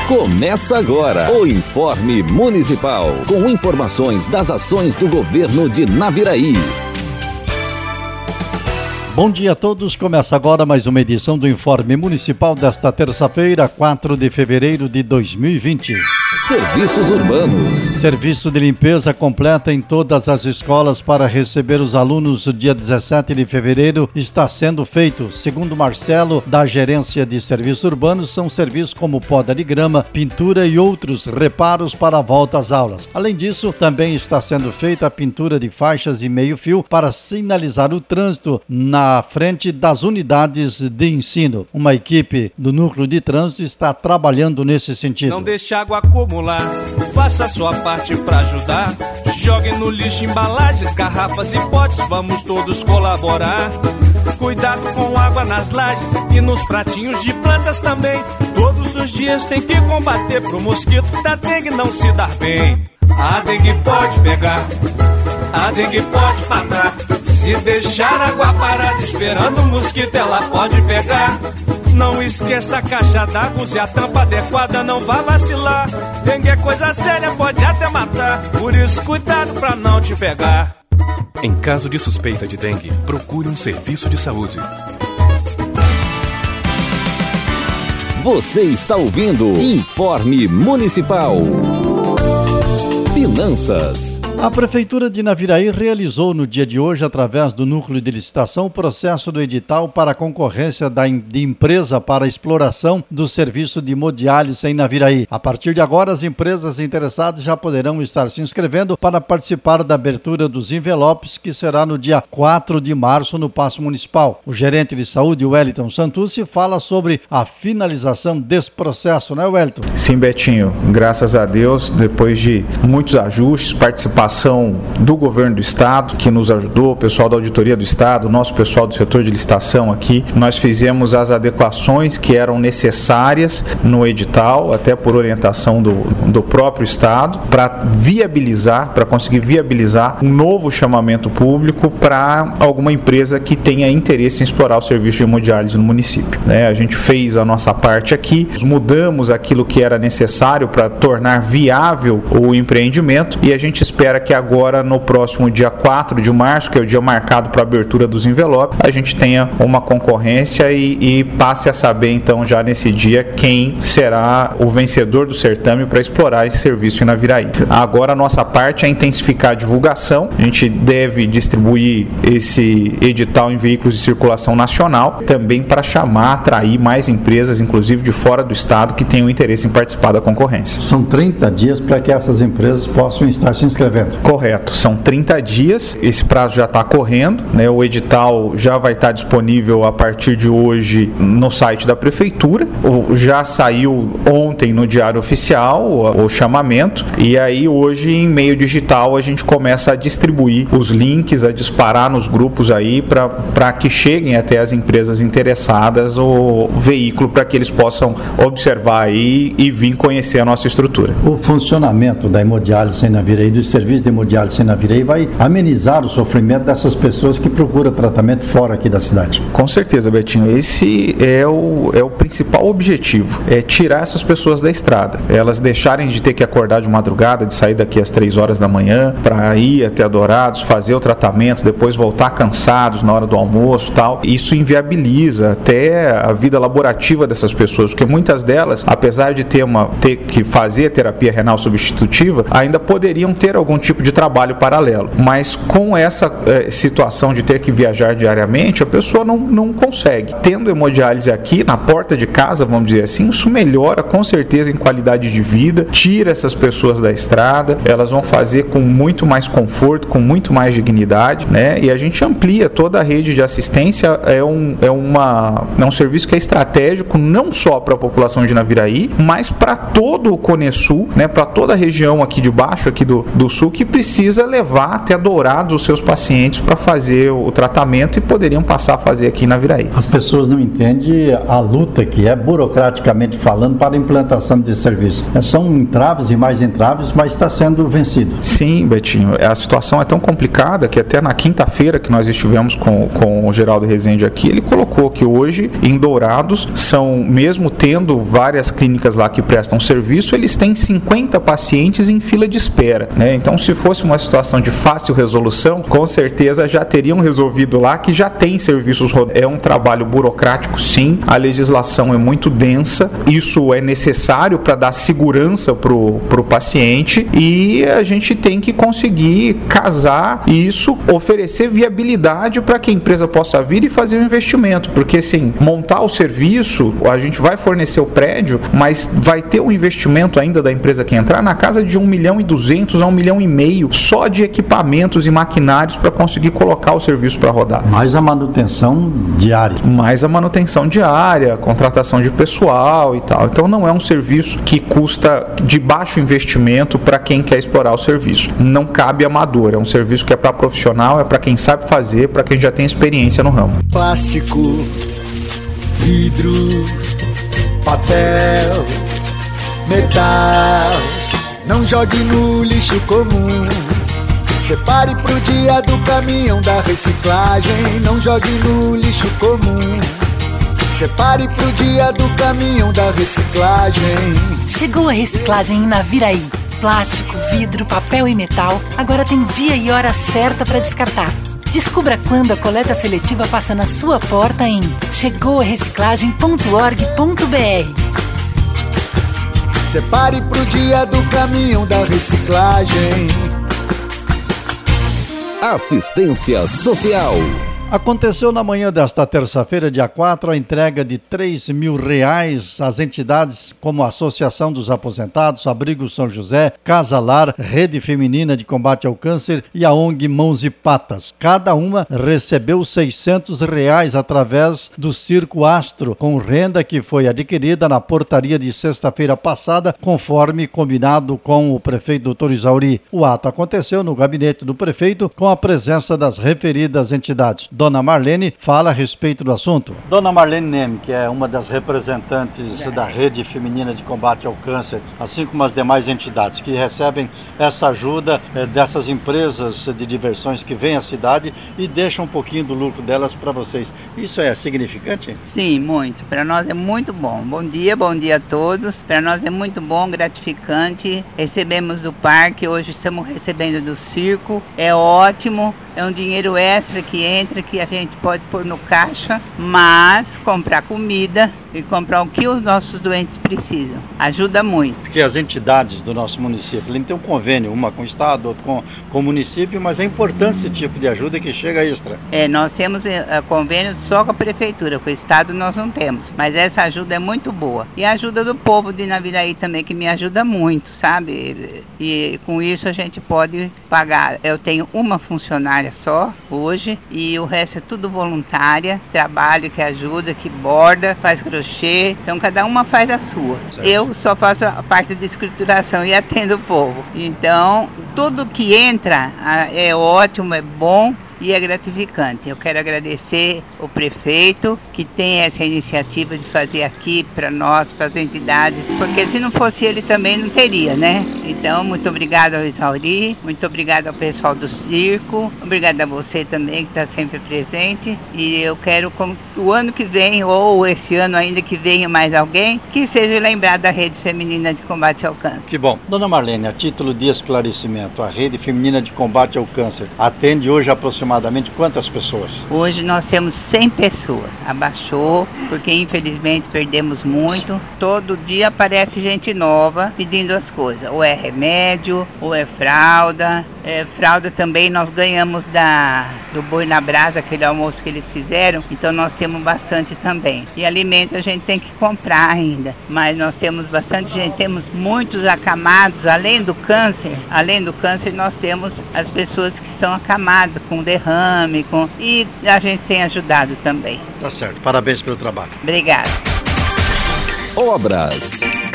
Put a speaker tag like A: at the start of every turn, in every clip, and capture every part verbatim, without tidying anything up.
A: Começa agora o Informe Municipal, com informações das ações do governo de Naviraí.
B: Bom dia a todos, começa agora mais uma edição do Informe Municipal desta terça-feira, quatro de fevereiro de dois mil e vinte.
A: Serviços urbanos.
B: Serviço de limpeza completa em todas as escolas para receber os alunos no dia dezessete de fevereiro está sendo feito. Segundo Marcelo, da Gerência de Serviços Urbanos, são serviços como poda de grama, pintura e outros reparos para a volta às aulas. Além disso, também está sendo feita a pintura de faixas e meio-fio para sinalizar o trânsito na frente das unidades de ensino. Uma equipe do Núcleo de Trânsito está trabalhando nesse sentido.
C: Não deixe água acumular, faça a sua parte para ajudar. Jogue no lixo embalagens, garrafas e potes, vamos todos colaborar. Cuidado com água nas lajes e nos pratinhos de plantas também. Todos os dias tem que combater pro mosquito da dengue não se dar bem. A dengue pode pegar, a dengue pode matar. Se deixar água parada esperando o mosquito, ela pode pegar. Não esqueça a caixa d'água, use a tampa adequada, não vá vacilar. Dengue é coisa séria, pode até matar, por isso cuidado pra não te pegar.
D: Em caso de suspeita de dengue, procure um serviço de saúde.
A: Você está ouvindo Informe Municipal. Finanças.
B: A Prefeitura de Naviraí realizou no dia de hoje, através do Núcleo de Licitação, o processo do edital para a concorrência da de empresa para a exploração do serviço de hemodiálise em Naviraí. A partir de agora, as empresas interessadas já poderão estar se inscrevendo para participar da abertura dos envelopes, que será no dia quatro de março no Paço Municipal. O gerente de saúde, Wellington Santucci, fala sobre a finalização desse processo, né, Wellington?
E: Sim, Betinho. Graças a Deus, depois de muitos ajustes, participação do governo do estado, que nos ajudou, o pessoal da auditoria do estado, o nosso pessoal do setor de licitação aqui, nós fizemos as adequações que eram necessárias no edital, até por orientação do, do próprio estado, para viabilizar, para conseguir viabilizar um novo chamamento público para alguma empresa que tenha interesse em explorar o serviço de hemodiálise no município. Né? A gente fez a nossa parte aqui, mudamos aquilo que era necessário para tornar viável o empreendimento e a gente espera que agora, no próximo dia quatro de março, que é o dia marcado para a abertura dos envelopes, a gente tenha uma concorrência e, e passe a saber, então, já nesse dia, quem será o vencedor do certame para explorar esse serviço em Naviraí. Agora, a nossa parte é intensificar a divulgação. A gente deve distribuir esse edital em veículos de circulação nacional, também para chamar, atrair mais empresas, inclusive de fora do estado, que tenham interesse em participar da concorrência.
B: São trinta dias para que essas empresas possam estar se inscrevendo.
E: Correto, são trinta dias, esse prazo já está correndo, né? O edital já vai estar disponível a partir de hoje no site da Prefeitura, o, já saiu ontem no Diário Oficial o, o chamamento, e aí hoje em meio digital a gente começa a distribuir os links, a disparar nos grupos aí para que cheguem até as empresas interessadas o veículo para que eles possam observar aí e vir conhecer a nossa estrutura.
B: O funcionamento da hemodiálise em Naviraí, do serviço de hemodiálise em Naviraí, vai amenizar o sofrimento dessas pessoas que procuram tratamento fora aqui da cidade.
E: Com certeza, Betinho. Esse é o, é o principal objetivo, é tirar essas pessoas da estrada. Elas deixarem de ter que acordar de madrugada, de sair daqui às três horas da manhã, para ir até Dourados, fazer o tratamento, depois voltar cansados na hora do almoço e tal. Isso inviabiliza até a vida laborativa dessas pessoas, porque muitas delas, apesar de ter, uma, ter que fazer a terapia renal substitutiva, ainda poderiam ter algum tipo de trabalho paralelo, mas com essa eh, situação de ter que viajar diariamente, a pessoa não, não consegue. Tendo hemodiálise aqui na porta de casa, vamos dizer assim, isso melhora com certeza em qualidade de vida, tira essas pessoas da estrada, elas vão fazer com muito mais conforto, com muito mais dignidade, né? E a gente amplia toda a rede de assistência, é um, é uma, é um serviço que é estratégico não só para a população de Naviraí, mas para todo o Cone Sul, né? Para toda a região aqui de baixo, aqui do, do sul do que precisa levar até Dourados os seus pacientes para fazer o tratamento e poderiam passar a fazer aqui na Viraí.
B: As pessoas não entendem a luta que é, burocraticamente falando, para a implantação desse serviço. São entraves e mais entraves, mas está sendo vencido.
E: Sim, Betinho. A situação é tão complicada que até na quinta-feira que nós estivemos com, com o Geraldo Rezende aqui, ele colocou que hoje em Dourados são, mesmo tendo várias clínicas lá que prestam serviço, eles têm cinquenta pacientes em fila de espera, né? Então, se fosse uma situação de fácil resolução, com certeza já teriam resolvido lá, que já tem serviços. É um trabalho burocrático, sim. A legislação é muito densa. Isso é necessário para dar segurança para o paciente e a gente tem que conseguir casar isso, oferecer viabilidade para que a empresa possa vir e fazer o investimento, porque assim, montar o serviço, a gente vai fornecer o prédio, mas vai ter um investimento ainda da empresa que entrar na casa de um milhão e duzentos a um milhão e meio só de equipamentos e maquinários para conseguir colocar o serviço para rodar.
B: Mais a manutenção diária.
E: Mais a manutenção diária, contratação de pessoal e tal. Então não é um serviço que custa de baixo investimento para quem quer explorar o serviço. Não cabe amador, é um serviço que é para profissional, é para quem sabe fazer, para quem já tem experiência no ramo.
F: Plástico, vidro, papel, metal, não jogue no lixo comum. Separe pro dia do caminhão da reciclagem, não jogue no lixo comum. Separe pro dia do caminhão da reciclagem.
G: Chegou a reciclagem na Viraí. Plástico, vidro, papel e metal, agora tem dia e hora certa para descartar. Descubra quando a coleta seletiva passa na sua porta em chegou a reciclagem ponto org ponto b r.
F: Separe pro dia do caminhão da reciclagem.
A: Assistência Social.
B: Aconteceu na manhã desta terça-feira, dia quatro, a entrega de três mil reais às entidades como a Associação dos Aposentados, Abrigo São José, Casa Lar, Rede Feminina de Combate ao Câncer e a ONG Mãos e Patas. Cada uma recebeu seiscentos reais através do Circo Astro, com renda que foi adquirida na portaria de sexta-feira passada, conforme combinado com o prefeito doutor Isauri. O ato aconteceu no gabinete do prefeito com a presença das referidas entidades. Dona Marlene fala a respeito do assunto. Dona Marlene Neme, que é uma das representantes da Rede Feminina de Combate ao Câncer, assim como as demais entidades que recebem essa ajuda eh, dessas empresas de diversões que vêm à cidade e deixam um pouquinho do lucro delas para vocês. Isso é significante?
H: Sim, muito. Para nós é muito bom. Bom dia, bom dia a todos. Para nós é muito bom, gratificante. Recebemos do parque, hoje estamos recebendo do circo. É ótimo. É um dinheiro extra que entra, que a gente pode pôr no caixa, mas comprar comida e comprar o que os nossos doentes precisam. Ajuda muito.
B: Porque as entidades do nosso município, ele tem um convênio, uma com o Estado, outra com, com o município, mas é importante esse tipo de ajuda que chega extra.
H: É, nós temos uh, convênio só com a prefeitura, com o Estado nós não temos, mas essa ajuda é muito boa. E a ajuda do povo de Naviraí também, que me ajuda muito, sabe? E com isso a gente pode pagar. Eu tenho uma funcionária só hoje e o resto é tudo voluntária, trabalho que ajuda, que borda, faz crochê, então cada uma faz a sua. Certo. Eu só faço a parte de escrituração e atendo o povo. Então, tudo que entra é ótimo, é bom e é gratificante. Eu quero agradecer o prefeito que tem essa iniciativa de fazer aqui para nós, para as entidades, porque se não fosse ele também não teria, né? Então, muito obrigado ao Isauri, muito obrigado ao pessoal do circo, obrigado a você também que está sempre presente, e eu quero como o ano que vem, ou esse ano ainda que venha mais alguém, que seja lembrado da Rede Feminina de Combate ao Câncer.
B: Que bom. Dona Marlene, a título de esclarecimento, a Rede Feminina de Combate ao Câncer atende hoje aproximadamente quantas pessoas?
H: Hoje nós temos cem pessoas. Abaixou, porque infelizmente perdemos muito. Todo dia aparece gente nova pedindo as coisas. Ou é remédio, ou é fralda. É, fralda também nós ganhamos da, do Boi na Brasa, aquele almoço que eles fizeram. Então nós temos bastante também. E alimento a gente tem que comprar ainda. Mas nós temos bastante gente. Temos muitos acamados. Além do câncer, além do câncer nós temos as pessoas que são acamadas com derrame. Com... E a gente tem ajudado também.
B: Tá certo. Parabéns pelo trabalho.
H: Obrigada.
A: Obras.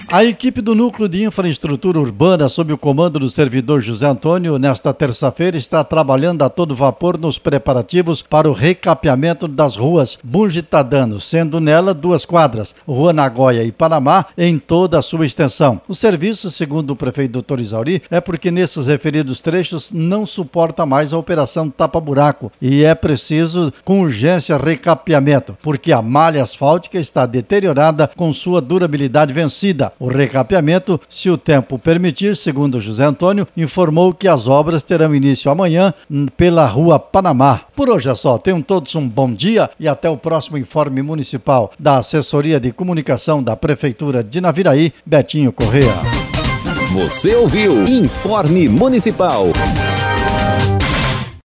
B: A equipe do Núcleo de Infraestrutura Urbana, sob o comando do servidor José Antônio, nesta terça-feira está trabalhando a todo vapor nos preparativos para o recapeamento das ruas Bungitadano, sendo nela duas quadras, Rua Nagoya e Panamá, em toda a sua extensão. O serviço, segundo o prefeito doutor Isauri, é porque nesses referidos trechos não suporta mais a operação tapa-buraco e é preciso, com urgência, recapeamento, porque a malha asfáltica está deteriorada com sua durabilidade vencida. O recapeamento, se o tempo permitir, segundo José Antônio, informou que as obras terão início amanhã pela Rua Panamá. Por hoje é só. Tenham todos um bom dia e até o próximo informe municipal da Assessoria de Comunicação da Prefeitura de Naviraí, Betinho Corrêa.
A: Você ouviu Informe Municipal.